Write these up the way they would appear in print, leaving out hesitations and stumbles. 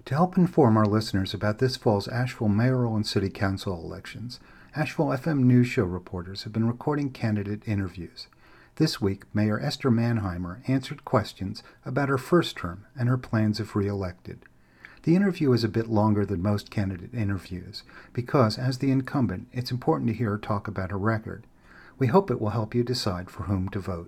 To help inform our listeners about this fall's Asheville mayoral and city council elections, Asheville FM News Show reporters have been recording candidate interviews. This week, Mayor Esther Manheimer answered questions about her first term and her plans if re-elected. The interview is a bit longer than most candidate interviews because, as the incumbent, it's important to hear her talk about her record. We hope it will help you decide for whom to vote.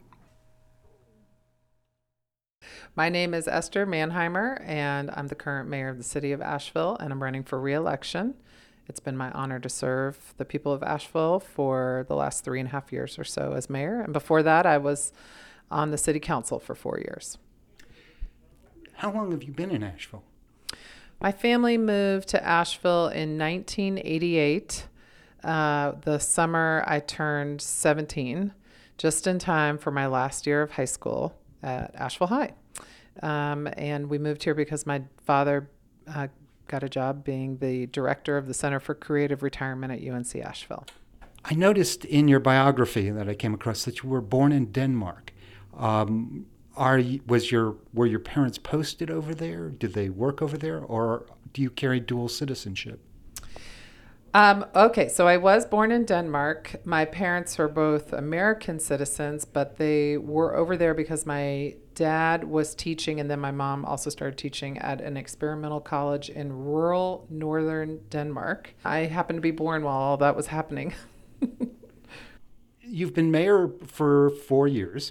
My name is Esther Manheimer, and I'm the current mayor of the city of Asheville, and I'm running for re-election. It's been my honor to serve the people of Asheville for the last 3.5 years or so as mayor. And before that, I was on the city council for 4 years. How long have you been in Asheville? My family moved to Asheville in 1988. The summer I turned 17, just in time for my last year of high school at Asheville High. And we moved here because my father got a job being the director of the Center for Creative Retirement at UNC Asheville. I noticed in your biography that I came across that you were born in Denmark. Were your parents posted over there? Did they work over there, or do you carry dual citizenship? Okay, so I was born in Denmark. My parents were both American citizens, but they were over there because my dad was teaching, and then my mom also started teaching at an experimental college in rural northern Denmark. I happened to be born while all that was happening. You've been mayor for 4 years.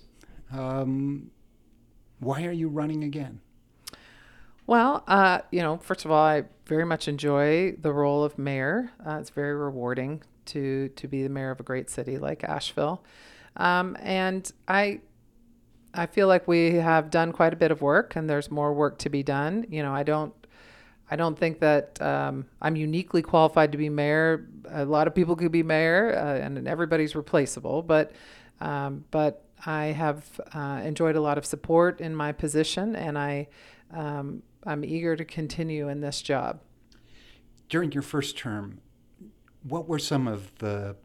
Why are you running again? Well, first of all, I very much enjoy the role of mayor. It's very rewarding to be the mayor of a great city like Asheville. And I feel like we have done quite a bit of work, and there's more work to be done. I don't think that I'm uniquely qualified to be mayor. A lot of people could be mayor, and everybody's replaceable. But I have enjoyed a lot of support in my position, and I'm eager to continue in this job. During your first term, what were some of the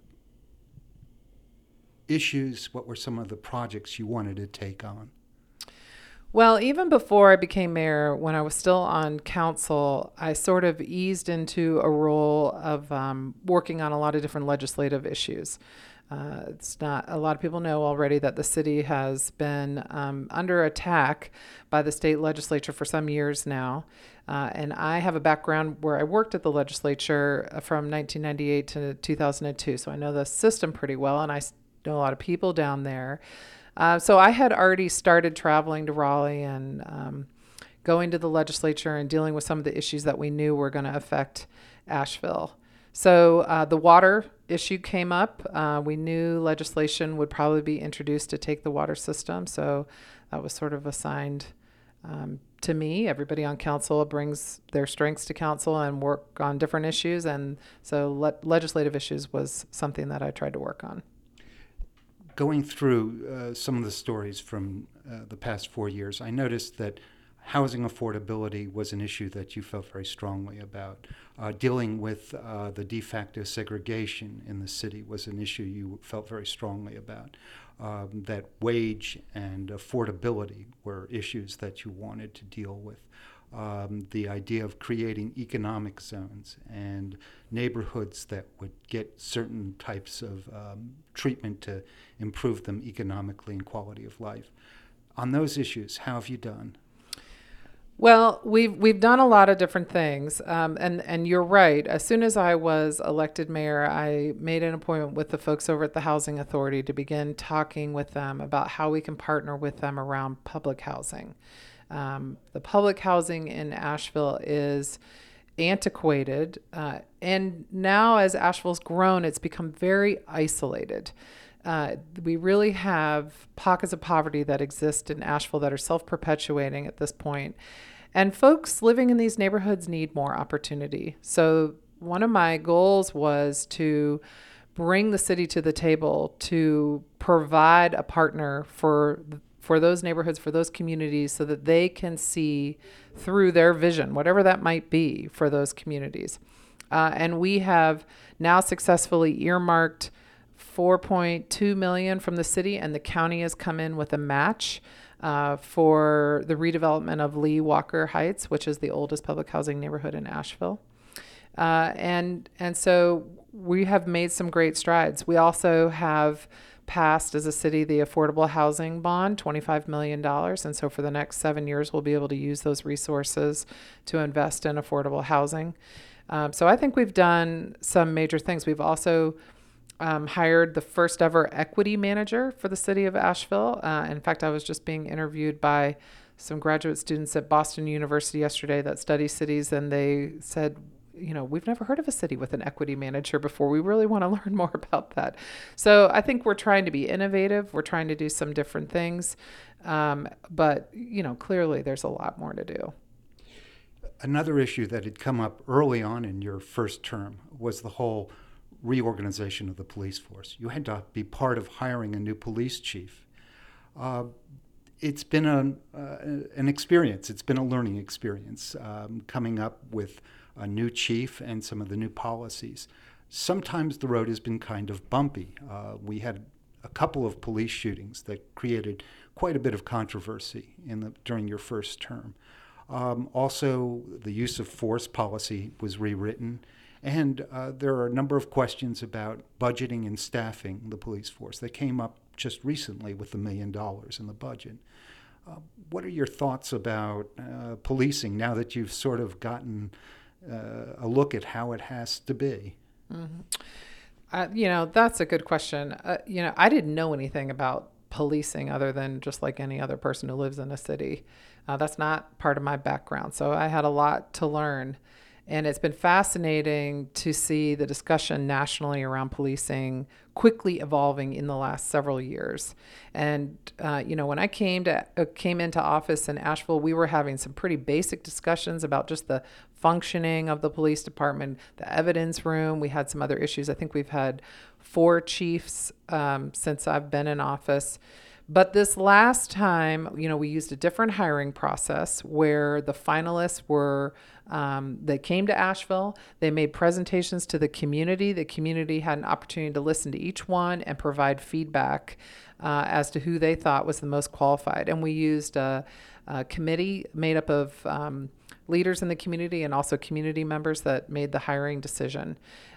issues, what were some of the projects you wanted to take on? Well, even before I became mayor, when I was still on council, I sort of eased into a role of working on a lot of different legislative issues. It's not a lot of people know already that the city has been under attack by the state legislature for some years now. And I have a background where I worked at the legislature from 1998 to 2002. So I know the system pretty well, and I know a lot of people down there. So I had already started traveling to Raleigh and going to the legislature and dealing with some of the issues that we knew were going to affect Asheville. So the water issue came up. We knew legislation would probably be introduced to take the water system. So that was sort of assigned to me. Everybody on council brings their strengths to council and work on different issues. And so legislative issues was something that I tried to work on. Going through some of the stories from the past 4 years, I noticed that housing affordability was an issue that you felt very strongly about. Dealing with the de facto segregation in the city was an issue you felt very strongly about. That wage and affordability were issues that you wanted to deal with. The idea of creating economic zones and neighborhoods that would get certain types of treatment to improve them economically and quality of life. On those issues, how have you done? Well, we've done a lot of different things, and you're right. As soon as I was elected mayor, I made an appointment with the folks over at the Housing Authority to begin talking with them about how we can partner with them around public housing. The public housing in Asheville is antiquated, and now as Asheville's grown, it's become very isolated. We really have pockets of poverty that exist in Asheville that are self-perpetuating at this point. And folks living in these neighborhoods need more opportunity. So one of my goals was to bring the city to the table to provide a partner for those neighborhoods, for those communities, so that they can see through their vision, whatever that might be for those communities. And we have now successfully earmarked $4.2 million from the city, and the county has come in with a match for the redevelopment of Lee Walker Heights, which is the oldest public housing neighborhood in Asheville. And so we have made some great strides. We also have passed as a city the affordable housing bond, $25 million. And so for the next 7 years, we'll be able to use those resources to invest in affordable housing. So I think we've done some major things. We've also hired the first ever equity manager for the city of Asheville. In fact, I was just being interviewed by some graduate students at Boston University yesterday that study cities, and they said, we've never heard of a city with an equity manager before. We really want to learn more about that. So I think we're trying to be innovative. We're trying to do some different things. But clearly there's a lot more to do. Another issue that had come up early on in your first term was the whole reorganization of the police force. You had to be part of hiring a new police chief. It's been an experience. It's been a learning experience, coming up with a new chief and some of the new policies. Sometimes the road has been kind of bumpy. We had a couple of police shootings that created quite a bit of controversy during your first term. Also, the use of force policy was rewritten, and there are a number of questions about budgeting and staffing the police force that came up just recently with the $1 million in the budget. What are your thoughts about policing now that you've sort of gotten a look at how it has to be? Mm-hmm. That's a good question. I didn't know anything about policing other than just like any other person who lives in a city. That's not part of my background. So I had a lot to learn. And it's been fascinating to see the discussion nationally around policing quickly evolving in the last several years. And, when I came into office in Asheville, we were having some pretty basic discussions about just the functioning of the police department, the evidence room. We had some other issues. I think we've had 4 chiefs since I've been in office. But this last time, we used a different hiring process where the finalists were, they came to Asheville, they made presentations to the community. The community had an opportunity to listen to each one and provide feedback as to who they thought was the most qualified. And we used a committee made up of leaders in the community and also community members that made the hiring decision.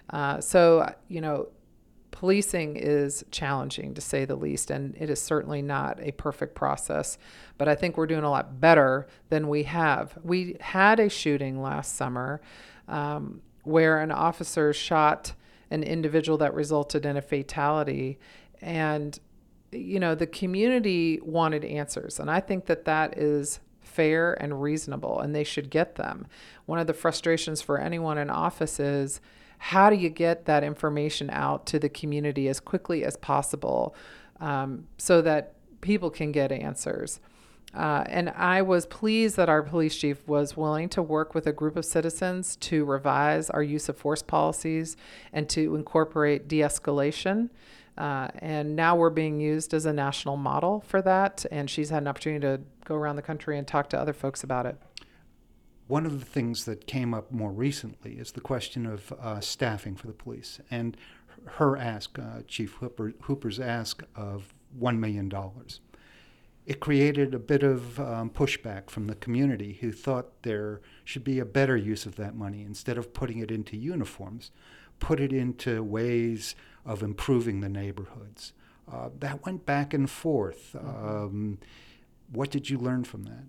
Policing is challenging, to say the least, and it is certainly not a perfect process, but I think we're doing a lot better than we have. We had a shooting last summer where an officer shot an individual that resulted in a fatality, and the community wanted answers, and I think that is fair and reasonable, and they should get them. One of the frustrations for anyone in office is, how do you get that information out to the community as quickly as possible so that people can get answers? And I was pleased that our police chief was willing to work with a group of citizens to revise our use of force policies and to incorporate de-escalation. And now we're being used as a national model for that. And she's had an opportunity to go around the country and talk to other folks about it. One of the things that came up more recently is the question of staffing for the police, and her ask, Chief Hooper's ask of $1 million. It created a bit of pushback from the community, who thought there should be a better use of that money. Instead of putting it into uniforms, put it into ways of improving the neighborhoods. That went back and forth. What did you learn from that?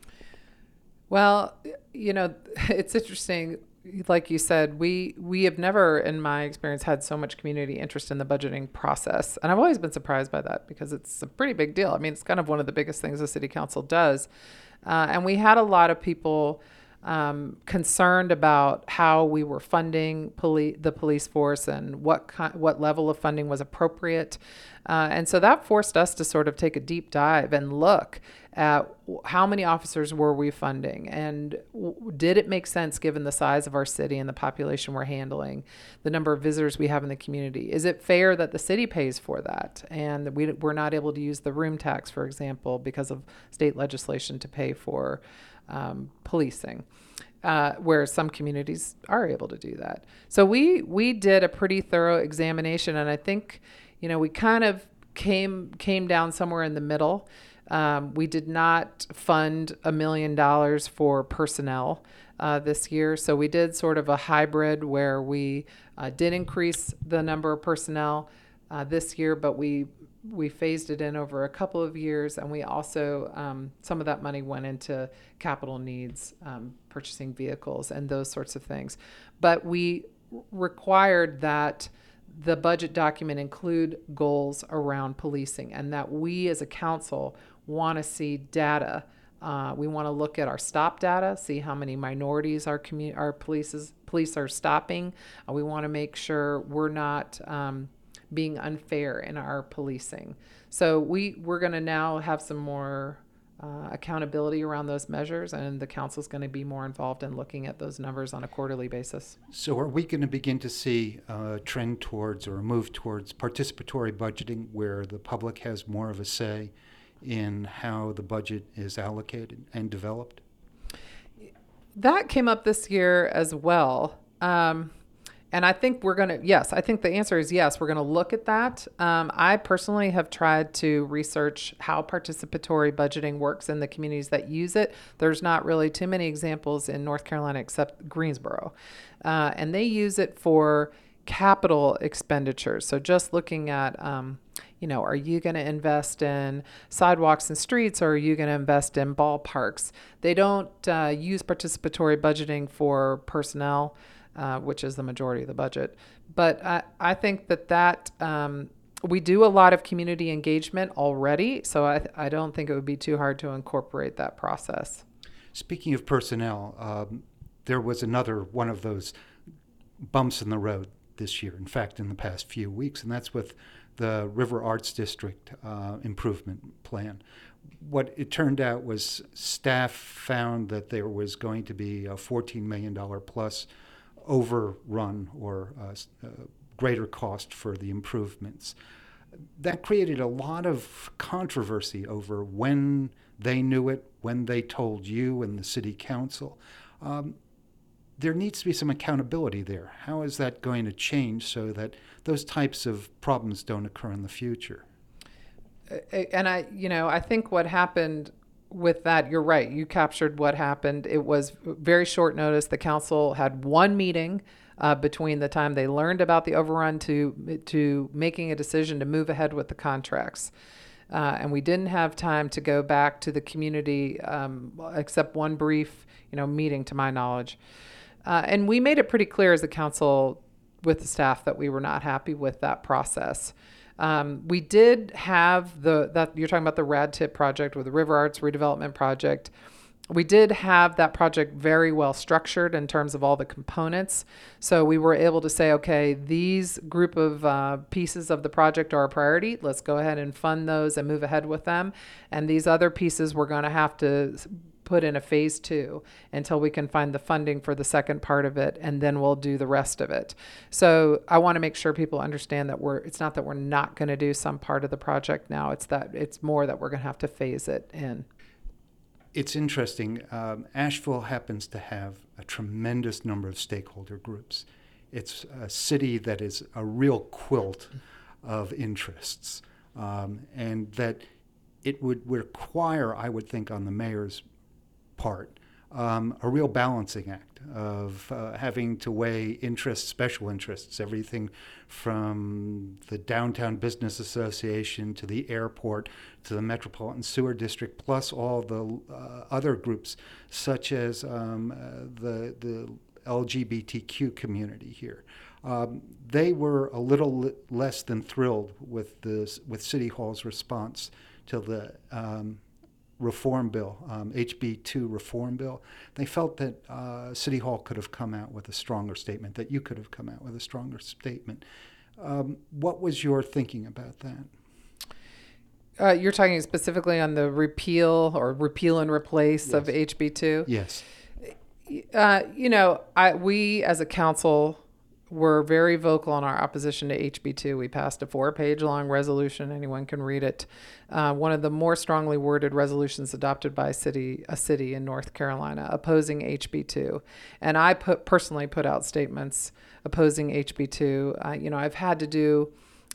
Well, it's interesting. Like you said, we have never, in my experience, had so much community interest in the budgeting process. And I've always been surprised by that because it's a pretty big deal. I mean, it's kind of one of the biggest things the city council does. And we had a lot of people concerned about how we were funding the police force and what level of funding was appropriate. And so that forced us to sort of take a deep dive and look at how many officers were we funding, and did it make sense given the size of our city and the population we're handling, the number of visitors we have in the community? Is it fair that the city pays for that and we're not able to use the room tax, for example, because of state legislation to pay for policing? Where some communities are able to do that. So we did a pretty thorough examination, and I think we kind of came down somewhere in the middle. We did not fund $1 million for personnel this year. So we did sort of a hybrid where we did increase the number of personnel this year, but we phased it in over a couple of years, and we also some of that money went into capital needs, purchasing vehicles and those sorts of things. But we required that the budget document include goals around policing, and that we as a council want to see data. We want to look at our stop data, see how many minorities our police are stopping. We want to make sure we're not being unfair in our policing. So we're going to now have some more accountability around those measures, and the council's going to be more involved in looking at those numbers on a quarterly basis. So are we going to begin to see a trend towards or a move towards participatory budgeting where the public has more of a say in how the budget is allocated and developed? That came up this year as well. And I think I think the answer is yes, we're going to look at that. I personally have tried to research how participatory budgeting works in the communities that use it. There's not really too many examples in North Carolina except Greensboro. And they use it for capital expenditures. So just looking at, are you going to invest in sidewalks and streets, or are you going to invest in ballparks? They don't use participatory budgeting for personnel, which is the majority of the budget. But I think that we do a lot of community engagement already, so I don't think it would be too hard to incorporate that process. Speaking of personnel, there was another one of those bumps in the road this year, in fact, in the past few weeks, and that's with the River Arts District improvement plan. What it turned out was staff found that there was going to be a $14 million plus overrun or greater cost for the improvements. That created a lot of controversy over when they knew it, when they told you and the city council. There needs to be some accountability there. How is that going to change so that those types of problems don't occur in the future? And I think what happened with that, you're right. You captured what happened. It was very short notice. The council had one meeting between the time they learned about the overrun to making a decision to move ahead with the contracts. And we didn't have time to go back to the community except one brief, meeting, to my knowledge. And we made it pretty clear as a council with the staff that we were not happy with that process. We did have that you're talking about the Rad Tip project, with the River Arts redevelopment project. We did have that project very well structured in terms of all the components. So we were able to say, okay, these group of pieces of the project are a priority. Let's go ahead and fund those and move ahead with them. And these other pieces we're going to have to put in a phase 2 until we can find the funding for the second part of it, and then we'll do the rest of it. So I want to make sure people understand that it's not that we're not going to do some part of the project now. It's more that we're going to have to phase it in. It's interesting. Asheville happens to have a tremendous number of stakeholder groups. It's a city that is a real quilt of interests, and that it would require, I would think, on the mayor's part, a real balancing act of having to weigh interests, special interests, everything from the Downtown Business Association to the airport to the Metropolitan Sewer District, plus all the other groups such as the LGBTQ community here. They were a little less than thrilled with City Hall's response to the reform bill, HB 2 reform bill. They felt that City Hall could have come out with a stronger statement, that you could have come out with a stronger statement. What was your thinking about that? You're talking specifically on the repeal and replace Yes. of HB 2? Yes. We as a council were very vocal in our opposition to HB 2. We passed a 4-page long resolution. Anyone can read it. One of the more strongly worded resolutions adopted by a city in North Carolina opposing HB 2. And I personally put out statements opposing HB 2. I've had to do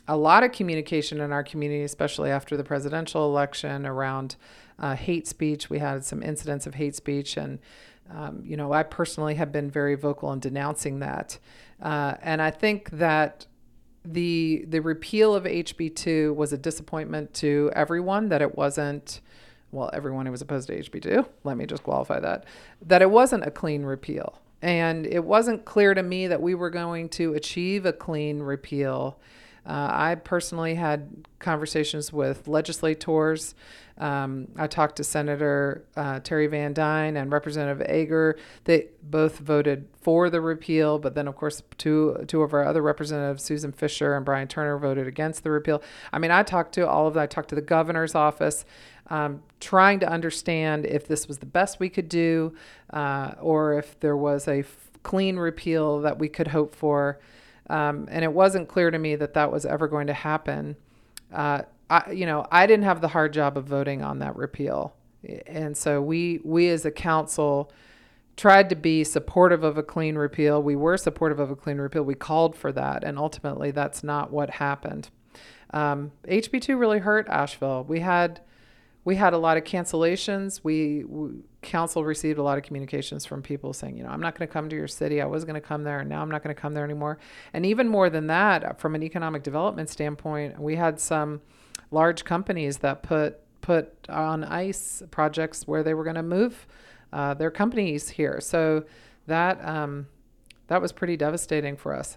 a lot of communication in our community, especially after the presidential election, around hate speech. We had some incidents of hate speech, and I personally have been very vocal in denouncing that. And I think that the repeal of HB2 was a disappointment to everyone, that it wasn't, well, everyone who was opposed to HB2, let me just qualify that it wasn't a clean repeal. And it wasn't clear to me that we were going to achieve a clean repeal. I personally had conversations with legislators. I talked to Senator Terry Van Dyne and Representative Ager. They both voted for the repeal, but then, of course, two of our other representatives, Susan Fisher and Brian Turner, voted against the repeal. I mean, I talked to all of that. I talked to the governor's office, trying to understand if this was the best we could do, or if there was a clean repeal that we could hope for. And it wasn't clear to me that was ever going to happen. I didn't have the hard job of voting on that repeal. And so we as a council tried to be supportive of a clean repeal. We were supportive of a clean repeal. We called for that. And ultimately, that's not what happened. HB2 really hurt Asheville. We had a lot of cancellations. Council received a lot of communications from people saying, I'm not going to come to your city. I was going to come there, and now I'm not going to come there anymore. And even more than that, from an economic development standpoint, we had some large companies that put on ice projects where they were going to move their companies here. So that was pretty devastating for us.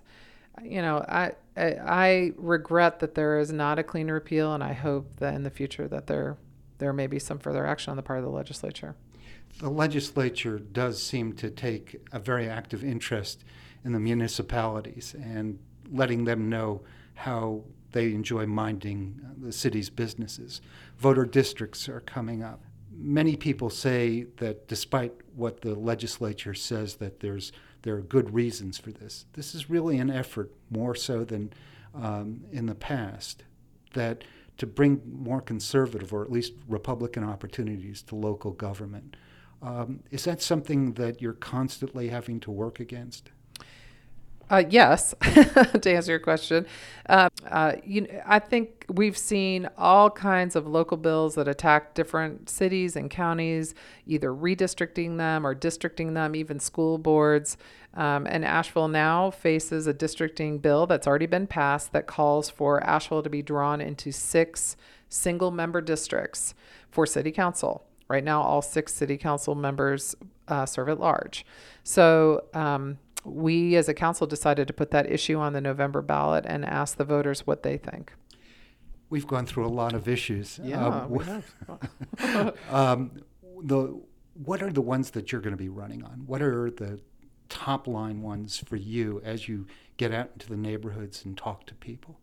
I regret that there is not a clean repeal, and I hope that in the future that there may be some further action on the part of the legislature. The legislature does seem to take a very active interest in the municipalities and letting them know how they enjoy minding the city's businesses. Voter districts are coming up. Many people say that despite what the legislature says, that there are good reasons for this. This is really an effort, more so than in the past, that to bring more conservative, or at least Republican, opportunities to local government. Is that something that you're constantly having to work against? Yes, to answer your question. I think we've seen all kinds of local bills that attack different cities and counties, either redistricting them or districting them, even school boards. And Asheville now faces a districting bill that's already been passed that calls for Asheville to be drawn into 6 single-member districts for city council. Right now, all 6 city council members serve at large. So we as a council decided to put that issue on the November ballot and ask the voters what they think. We've gone through a lot of issues. Yeah, we have. What are the ones that you're going to be running on? What are the top line ones for you as you get out into the neighborhoods and talk to people?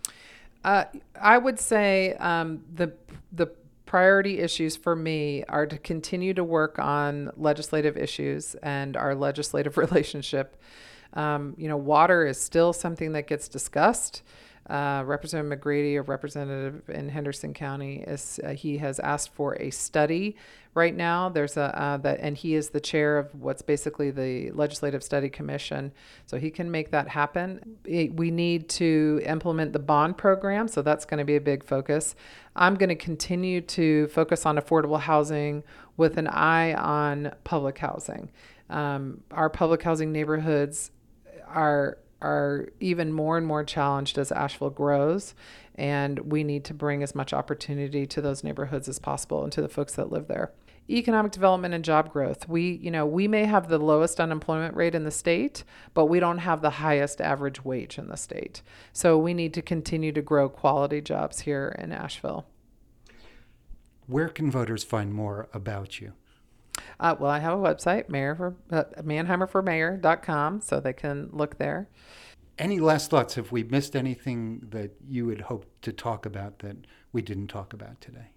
I would say the priority issues for me are to continue to work on legislative issues and our legislative relationship. Water is still something that gets discussed. Representative McGrady, a representative in Henderson County, he has asked for a study right now. There's and he is the chair of what's basically the Legislative Study Commission, so he can make that happen. We need to implement the bond program, so that's going to be a big focus. I'm going to continue to focus on affordable housing with an eye on public housing. Our public housing neighborhoods are even more and more challenged as Asheville grows, and we need to bring as much opportunity to those neighborhoods as possible and to the folks that live there. Economic development and job growth. We may have the lowest unemployment rate in the state, but we don't have the highest average wage in the state. So we need to continue to grow quality jobs here in Asheville. Where can voters find more about you? Well, I have a website, Manheimerformayor.com, so they can look there. Any last thoughts? Have we missed anything that you would hope to talk about that we didn't talk about today?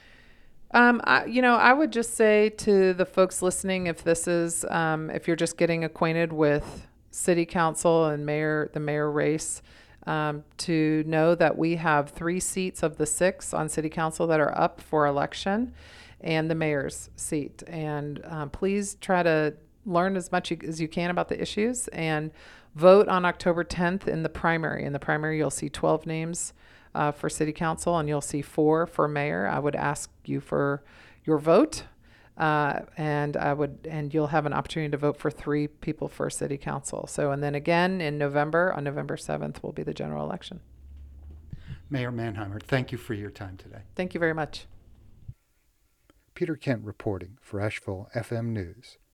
I would just say to the folks listening, if you're just getting acquainted with city council and the mayor race, to know that we have 3 seats of the 6 on city council that are up for election, and the mayor's seat. And please try to learn as much as you can about the issues and vote on October 10th in the primary. In the primary, you'll see 12 names for city council, and you'll see 4 for mayor. I would ask you for your vote, and you'll have an opportunity to vote for 3 people for city council. So, and then again in November, on November 7th, will be the general election. Mayor Manheimer, thank you for your time today. Thank you very much. Peter Kent reporting for Asheville FM News.